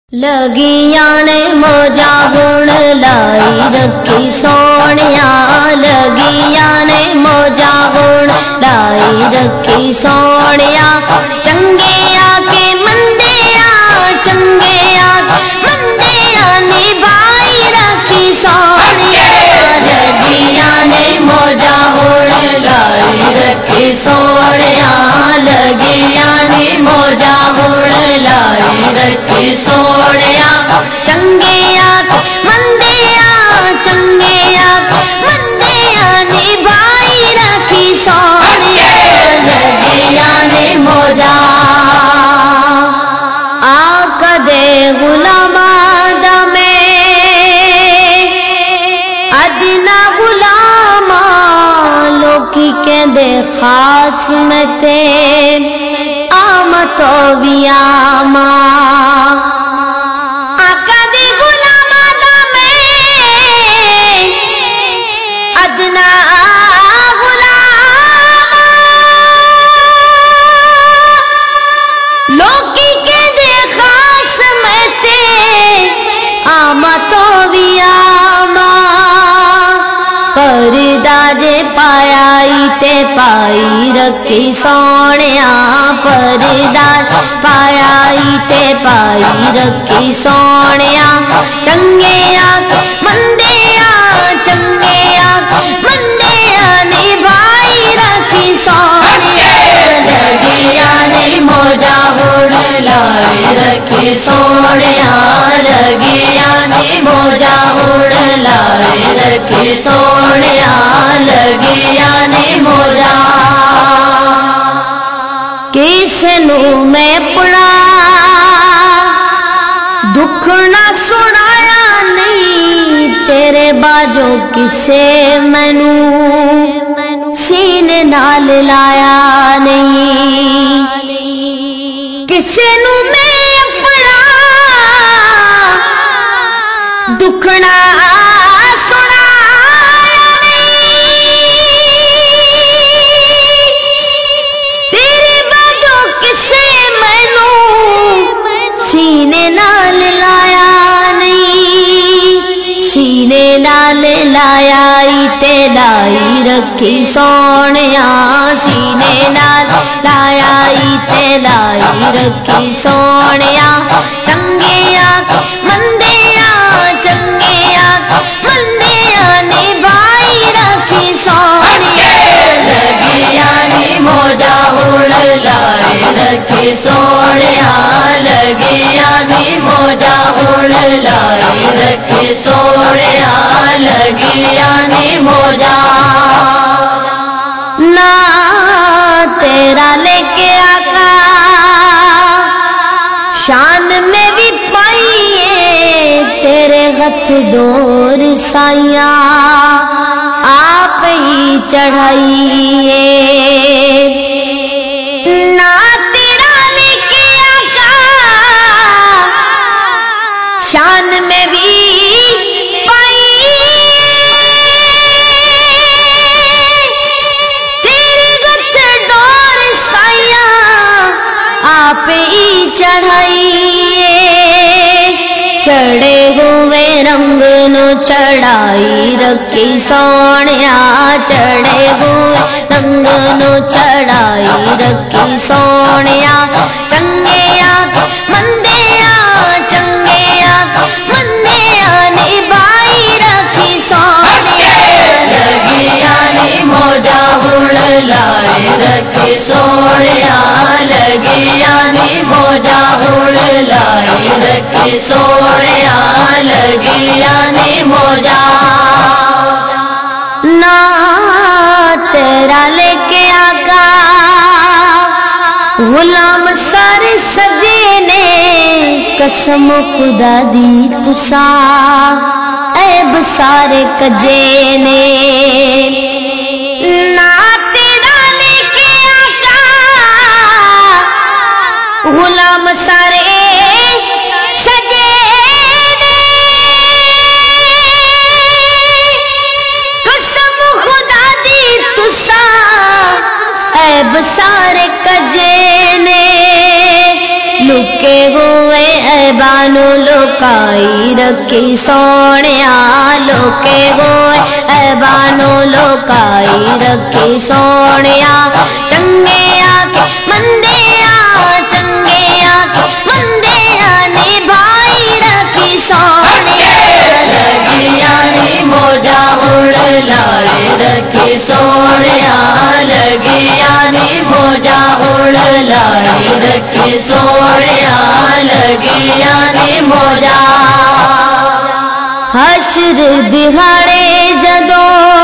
لگیاں نے موجا گن لائی رکھی سونیا، لگیاں نے موجا گن لائی رکھی سونیا، چنگیا کے مندیا چنگیا مندیا نبھائی رکھی سونیا، لگیاں نے موجا گن لائی رکھی سونیا، لگیاں نے موجا گن لائی رکھی سونیا، چنگیا مندیا چنگیا مندیا نبھائی رکھی سونیا، لگیاں نے موجا آقا دے غلاما دا میں ادنا غلاما لوکی کہندے خاص میں تے آما تو بھی آما، آقا دے غلاما دا میں ادنا غلاما لوکی کہندے خاص میں تے آما تو بھی آما، پردہ جے پایا تے پائی رکھی سونیا، پردہ پایا تے پائی رکھی سونیا، چنگیا مندیا چنگیا مندیا نبھائی رکھی سونیا، لگیاں نے موجا گن لائی رکھی سونیا، لگیاں نے موجا گن لائی رکھی سونیا، لگیاں نے موجا کسے نو میں پڑا دکھ نہ سنایا نہیں، تیرے باجو کسے مینو سینے نال لایا نہیں، کسے نو میں پڑا دکھ نہ سینے نال لایا نہیں، سینے نال لایا تے لائی رکھی سونیا، سینے نال لایا تے لائی رکھی سونیا، چنگیا مندیا چنگیا مندیا نبھائی رکھی سونیا، لگیاں نے موجا گن لائی رکھی سونیا، لگیاں نے موجا گن لائی رکھی سونیا، لگیاں نے موجا نا تیرا لے کے آقا شان میں بھی پائیے، تیرے ہاتھ دور سائیاں آپ ہی چڑھائیے، نا شان میں بھی پائی تیرے گت ڈور سایاں آپ ہی چڑھائیے، چڑھے ہوئے رنگ نو چڑھائی رکھی سونیا، چڑھے ہوئے رنگ نو چڑھائی رکھی سونیا، چنگیا مندیا چنگیا مندیا نبھائی رکھی سونیا، لگیاں نے موجا گن لائی رکھی سونیا، لگیاں نے موجا گن لائی رکھی سونیا، لگیاں نے موجا نا تیرا لے کے آقا غلام سارے سجے نے، قسم خدا دی تسا عیب سارے کجے نے، نا تیرا لے کے آقا غلام سارے سجے نے، قسم خدا دی تسا عیب سارے کجے نے، لکے ہوئے عیبان نو لوکائی رکھی سونیا لوکے ہوئے عیبانو لوکائی رکھی سونیا چنگے آکے مندیا چنگے آکے مندیا نبھائی رکھی سونیا لگیا نی موجا اڑ لائے رکھی سونیا لگیا نی موجا اڑ لائے رکھی سونیا لگیا نی موجا حشر دہاڑے جدو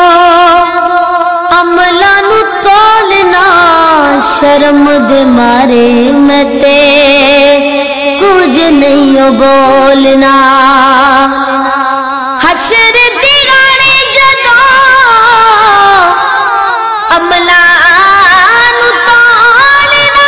عملاں نو تولنا شرم دے مارے میں تے کچھ نہیں بولنا حشر دہاڑے جدو عملاں نو تولنا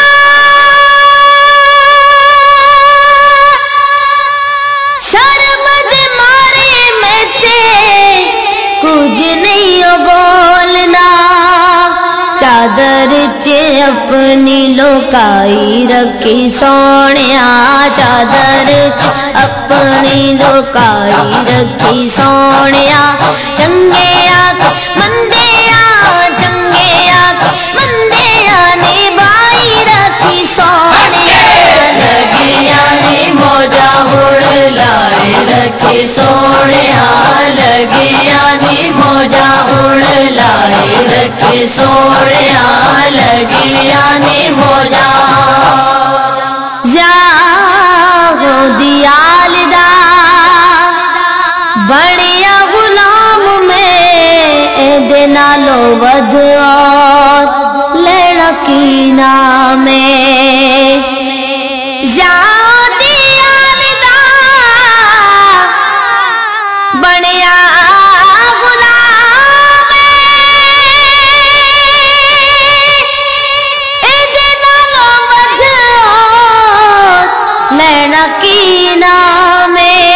شرم دے مارے میں تے کچھ نہیں بولنا چادر چ اپنی لوکائی رکھی سونیا چادر چ اپنی لوکائی رکھی سونیا چنگے آکے مندیا چنگے آکے مندیا نبھائی رکھی سونیا لگیا نی موجا اڑ لائے رکھی سونیا لگیا نی موجا اڑ لائے رکھی سونیا لگیا نی موجا جاگو دیال دا بڑیا غلام میں دے نالو ود اور لینا کی نام دیال دا بڑیا غلام دے نالو ود اور لینا کی نام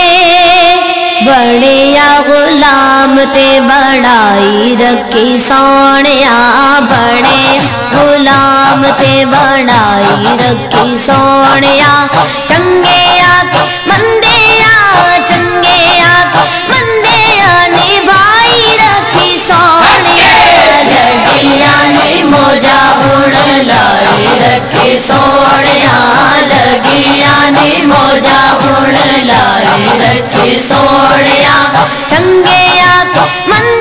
بڑیا غلام تے بڑائی رکھی سونیا بڑے غلام تے بڑائی رکھی سونیا چنگے آکے مندیا چنگے آکے مندیا نبھائی رکھی سونیا لگیا نی موجا اڑ لائے رکھی سونیا لگیا نی موجا اڑ لائے رکھی سونیا چنگے آکے